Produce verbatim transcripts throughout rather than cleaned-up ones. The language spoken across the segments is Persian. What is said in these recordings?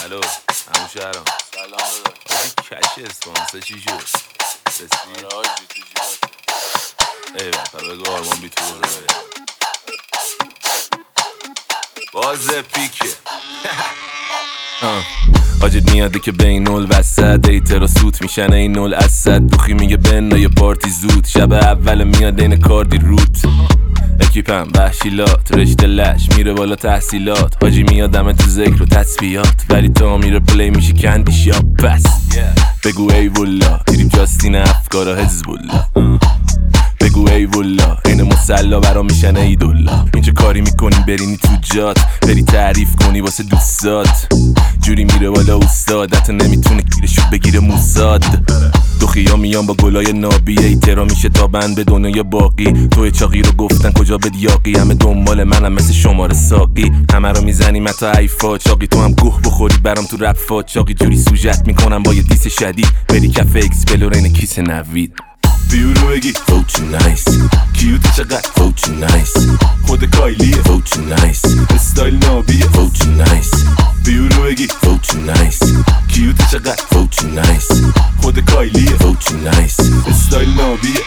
الو همون شهرم سلام داداش. آجی کش اسپانسر چی شد؟ رسید؟ آره آجی تو جیباته. ایوان پا بگو آرمان بی تو برو بره بازه پیکه حاجت میاده که بین نول وسط ایتر و سوت میشن این نول اسد دوخی میگه بنا یه پارتی زود شب اول میاد این کاردی روت اکیپم وحشیلات رشته لش میره بالا تحصیلات حاجی میادم تو ذکر و تسبیحات ولی تا میره پلی میشه کندیش یا پس بگو ای والله تیریم جاستین افکارا حزبالله بگو ای والله این مسلا برا میشن ای دولا اینجا کاری میکنی برینی تو جات بری تعریف کنی واسه دوستات جوری میره بالا استاد حتی نمیتونه گیرشو بگیره موساد دوخیا میان با گلای نابی ایترا میشه تا بند به دنیای باقی توی چاقی رو گفتن کجا بد یاقی همه دنبال منم مثل شماره ساقی همه رو میزنیم حتی ایفا چاقی تو هم گوه بخوری برام تو رفا چاقی جوری سوجت میکنم با یه دیس شدید بری کف اکسپلورین کیس نوید بیورو بگی فوچو نایس کیوت چقدر فوچو نایس خود کایلیه فوچو نایس استایل نابیه فوچو نایس بیورو بگی فوچو نایس کیوت چقدر فوچو نایس خود کایلیه فوچو نایس استایل نابیه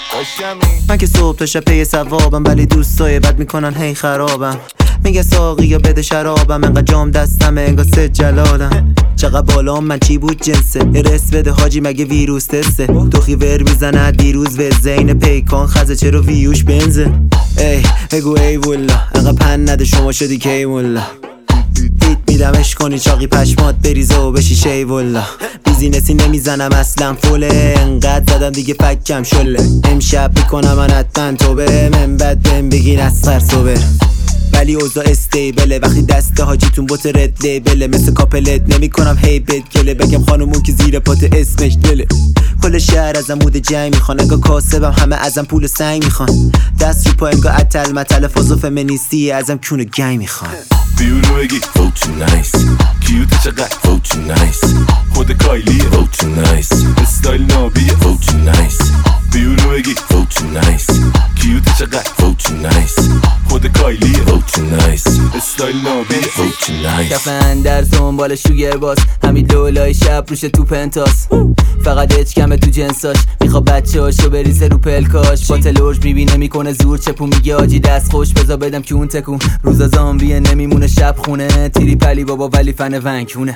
من که صبح تا شب پی ثوابم ولی دوستای بد میکنن هی خرابم میگه ساقی یا بده شرابم انقدر جام دستمه انگار سه جلالم چقدر بالام من چی بود جنسه رس بده حاجی مگه ویروس تسته دوخی ور میزنه دیروز و زین پیکان خزه چرا ویوش بنزه ای بگو ای والله انقدر پن نده شما شدی کی والله هیت میدمش کنی چاقی پشمات بریزه و بشی شی والله بیزینسی نمیزنم اصلا فوله انقدر زدم دیگه فکم شله امشب میکنم من حتما تو بره من بد بهم بگین از سر صبر ولی اوضاع استیبله وقتی دست حاجیتون بوت رد لیبله مثل کاپلت نمی کنم هی بد گله بگم خانمون که زیر پات اسمش دله کل شهر ازم مود جنگ میخوان انگاه کاسبم همه ازم پول سنگ میخوان دست رو پا انگاه اتل متل فاز و فمینیستی ازم کون گنگ میخوان بیورو بگی فوچو نایس کیوت چقدر فوچو نایس خود کایلیه فوچو نایس استایل نابیه فوچو نایس بیورو بگی فوچو نایس کیوت چقدر فوچو نایس خود کایلیه فوچو نایس استایل نابیه فوچو نایس کف اندر دنبال شوگر باز همین لولای شب روشه تو پنتاس فقط اچ کمه تو جنساش میخوا بچه هاشو بریزه رو پلکاش با تلوش میبینه میکنه زور چپون میگه آجی دست خوش بزا بدم که اون تکون روزا زامبیه نمیمونه شب خونه تیری پلی بابا ولی فن ونکونه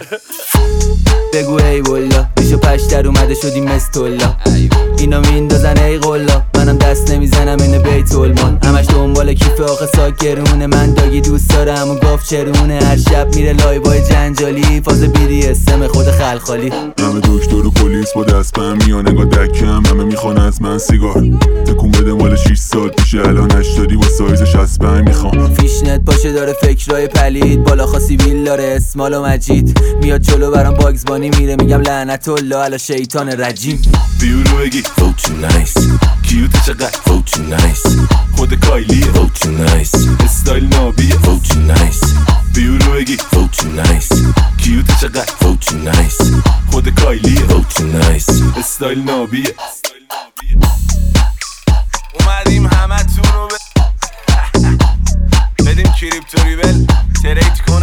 بگو ای والله بیشو پشتر اومده شدیم مستولا اینا میندازن ای قلا منم دست نمیزنم این بیت المال همش دنبال کیف آخه ساکرونه من داگی دوست دارم و گاف چرونه هر شب میره لایوای جنجالی فاز بیدی اسم خود خلخالی همه دکتر و پلیس با دست بهم میان نگاه دکم همه میخوان از من سیگار تکون بده مال شیش سال پیشه الان هشتادی با سایز شصت و پنج میخوام فیشنت باشه داره فکرای پلید بالا خاصی بیل داره اسمال و مجید میاد جلو برام باگز بانی میره میگم لعنت الله علی شیطان رجیم بیورو بگی فوچو نایس کیوت چقدر فوچو نایس خود کایلیه فوچو نایس استایل نابیه فوچو نایس بیورو بگی فوچو نایس کیوت چقدر فوچو نایس خود کایلیه فوچو نایس استایل نابیه اومدیم همه تون رو بدیم کریپتو ریبل تریت